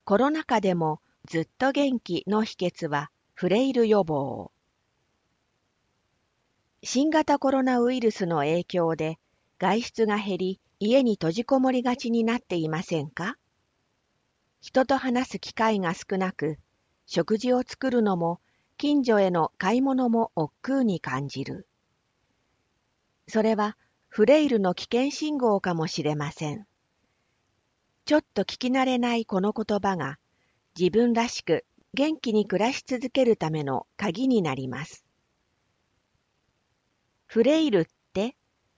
コロナ禍でもずっと元気の秘訣はフレイル予防。新型コロナウイルスの影響で外出が減り、家に閉じこもりがちになっていませんか？人と話す機会が少なく、食事を作るのも近所への買い物も億劫に感じる。それはフレイルの危険信号かもしれません。ちょっと聞き慣れないこの言葉が自分らしく元気に暮らし続けるための鍵になります。フレイルって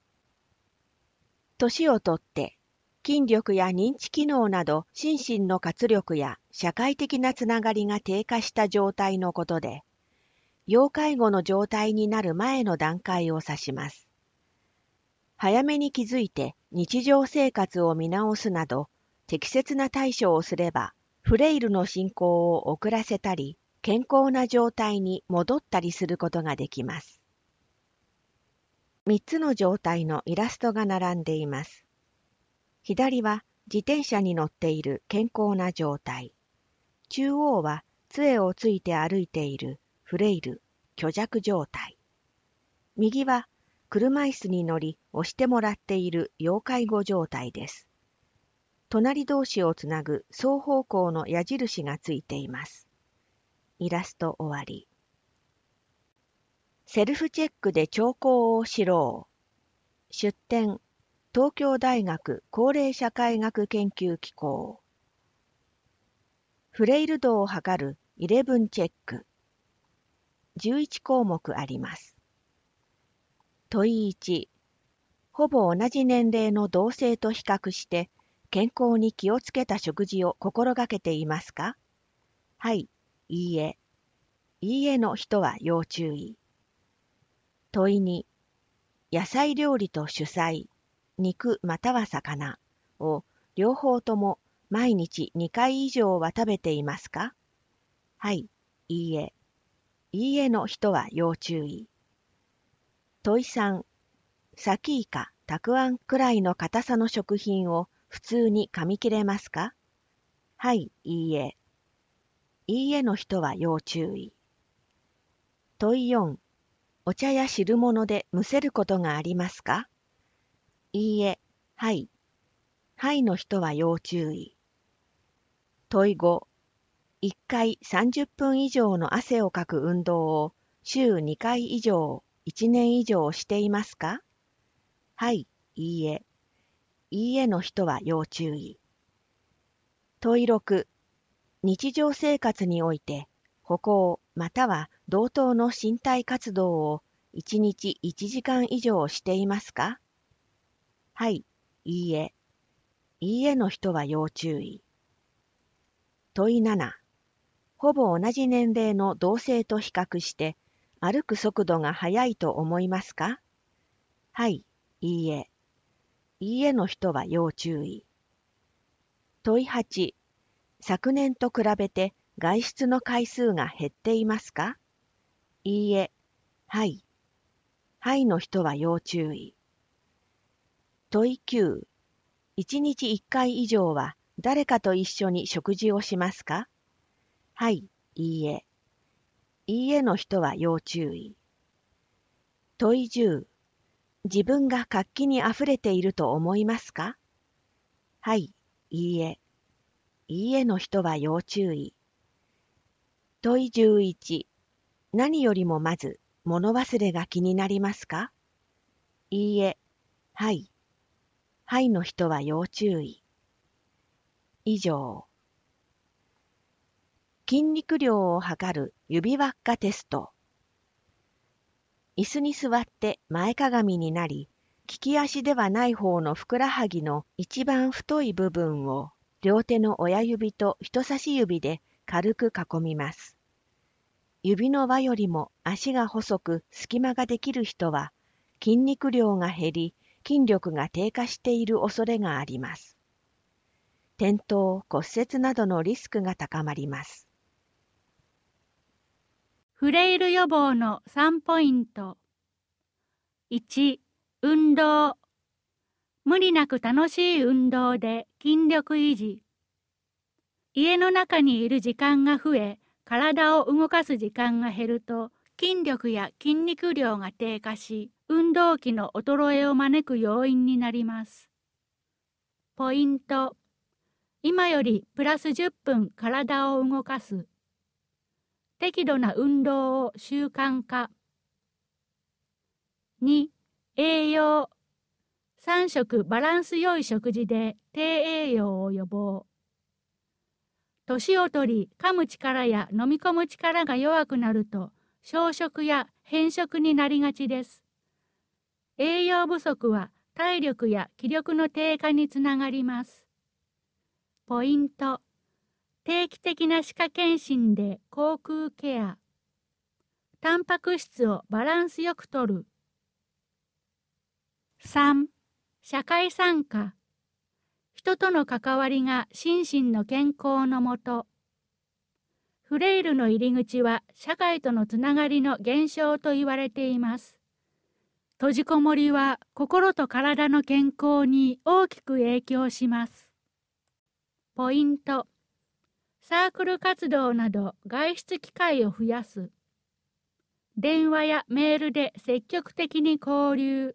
年をとって筋力や認知機能など心身の活力や社会的なつながりが低下した状態のことで、要介護の状態になる前の段階を指します。早めに気づいて日常生活を見直すなど適切な対処をすれば、フレイルの進行を遅らせたり、健康な状態に戻ったりすることができます。3つの状態のイラストが並んでいます。左は自転車に乗っている健康な状態。中央は杖をついて歩いているフレイル、虚弱状態。右は車椅子に乗り押してもらっている要介護状態です。隣同士をつなぐ双方向の矢印がついています。イラスト終わり。セルフチェックで兆候を知ろう。出典、東京大学高齢社会学研究機構。フレイル度を測る11チェック。11項目あります。問い1、ほぼ同じ年齢の同性と比較して健康に気をつけた食事を心がけていますか？はい、いいえ。いいえの人は要注意。問い2、野菜料理と主菜、肉または魚を両方とも毎日2回以上は食べていますか？はい、いいえ。いいえの人は要注意。問い3、サキイカ、たくあんくらいの硬さの食品を普通に噛み切れますか？はい、いいえ。いいえの人は要注意。問い4、お茶や汁物でむせることがありますか？いいえ、はい。はいの人は要注意。問い5、1回30分以上の汗をかく運動を週2回以上、1年以上していますか？はい、いいえ。いいえの人は要注意。問い6、日常生活において歩行または同等の身体活動を1日1時間以上していますか？はい、いいえ。いいえの人は要注意。問い7、ほぼ同じ年齢の同性と比較して歩く速度が速いと思いますか？はい、いいえ。いいえの人は要注意。問い8、昨年と比べて外出の回数が減っていますか？いいえ、はい。はいの人は要注意。問い9、1日1回以上は誰かと一緒に食事をしますか？はい、いいえ。いいえの人は要注意。問い10、自分が活気にあふれていると思いますか？はい、いいえ。いいえの人は要注意。問い11、何よりもまず物忘れが気になりますか？いいえ、はい。はいの人は要注意。以上。筋肉量を測る指輪っかテスト。椅子に座って前かがみになり、利き足ではない方のふくらはぎの一番太い部分を両手の親指と人差し指で軽く囲みます。指の輪よりも足が細く隙間ができる人は筋肉量が減り筋力が低下している恐れがあります。転倒・骨折などのリスクが高まります。 フレイル予防の3ポイント。1、運動。無理なく楽しい運動で筋力維持。 家の中にいる時間が増え、体を動かす時間が減ると、筋力や筋肉量が低下し、運動器の衰えを招く要因になります。ポイント。今よりプラス10分体を動かす。適度な運動を習慣化。2、栄養。3食バランス良い食事で低栄養を予防。年を取り、噛む力や飲み込む力が弱くなると、小食や偏食になりがちです。栄養不足は体力や気力の低下につながります。ポイント。定期的な歯科検診で口腔ケア。タンパク質をバランスよく摂る。3、社会参加。人との関わりが心身の健康のもと。フレイルの入り口は社会とのつながりの減少と言われています。閉じこもりは心と体の健康に大きく影響します。ポイント。サークル活動など外出機会を増やす。電話やメールで積極的に交流。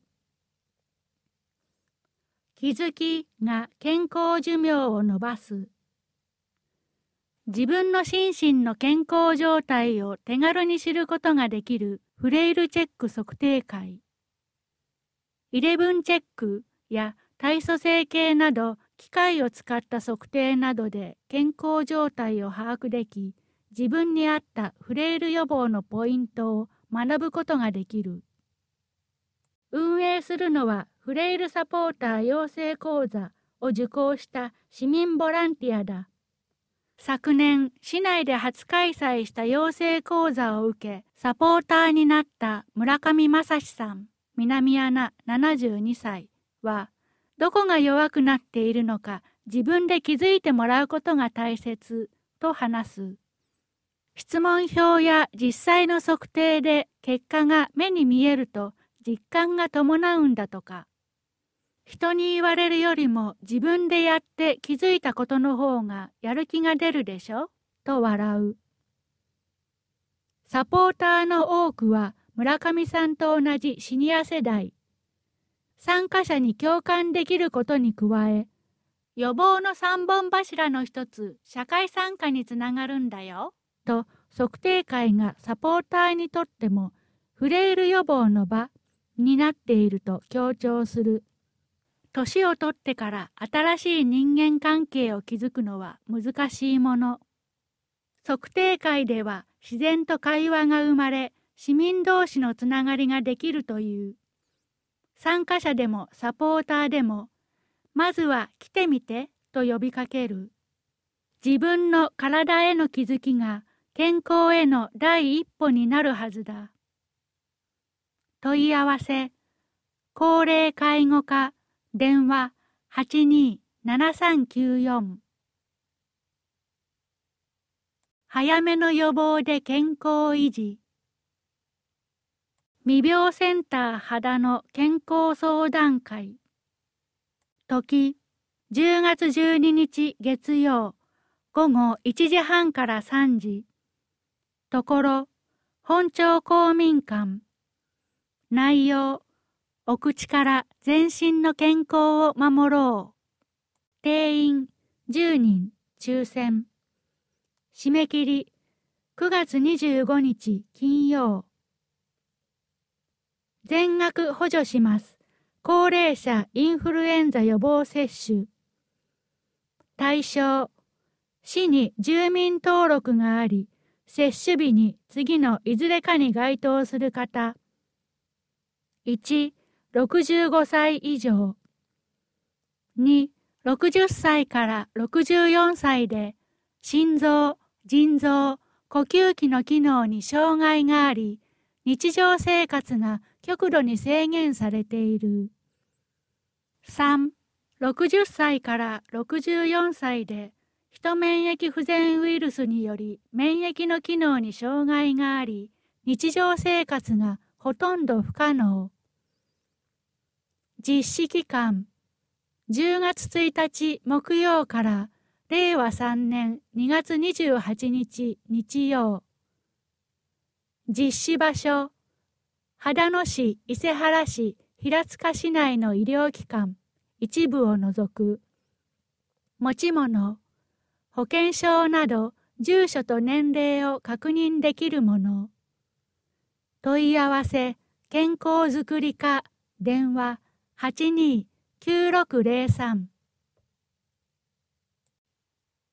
気づきが健康寿命を延ばす。自分の心身の健康状態を手軽に知ることができるフレイルチェック測定会。11チェックや体組成計など機械を使った測定などで健康状態を把握でき、自分に合ったフレイル予防のポイントを学ぶことができる。運営するのはフレイルサポーター養成講座を受講した市民ボランティアだ。昨年、市内で初開催した養成講座を受け、サポーターになった村上正史さん、南アナ72歳は、どこが弱くなっているのか自分で気づいてもらうことが大切と話す。質問票や実際の測定で結果が目に見えると実感が伴うんだとか。人に言われるよりも自分でやって気づいたことの方がやる気が出るでしょと笑う。サポーターの多くは村上さんと同じシニア世代。参加者に共感できることに加え、予防の3本柱の一つ、社会参加につながるんだよ、と測定会がサポーターにとってもフレイル予防の場になっていると強調する。年を取ってから新しい人間関係を築くのは難しいもの。測定会では自然と会話が生まれ、市民同士のつながりができるという。参加者でもサポーターでも、まずは来てみてと呼びかける。自分の体への気づきが健康への第一歩になるはずだ。問い合わせ、高齢介護課、電話827394。早めの予防で健康維持。未病センター肌の健康相談会。時、10月12日月曜、午後1時半から3時。ところ、本町公民館。内容、お口から全身の健康を守ろう。定員10人抽選。締め切り9月25日金曜。全額補助します。高齢者インフルエンザ予防接種。対象、市に住民登録があり、接種日に次のいずれかに該当する方。1、65歳以上。2、60歳から64歳で、心臓、腎臓、呼吸器の機能に障害があり、日常生活が極度に制限されている。3、60歳から64歳で、ヒト免疫不全ウイルスにより免疫の機能に障害があり、日常生活がほとんど不可能。実施期間、10月1日木曜から令和3年2月28日日曜。実施場所、秦野市、伊勢原市、平塚市内の医療機関、一部を除く。持ち物、保険証など住所と年齢を確認できるもの。問い合わせ、健康づくり課、電話82-9603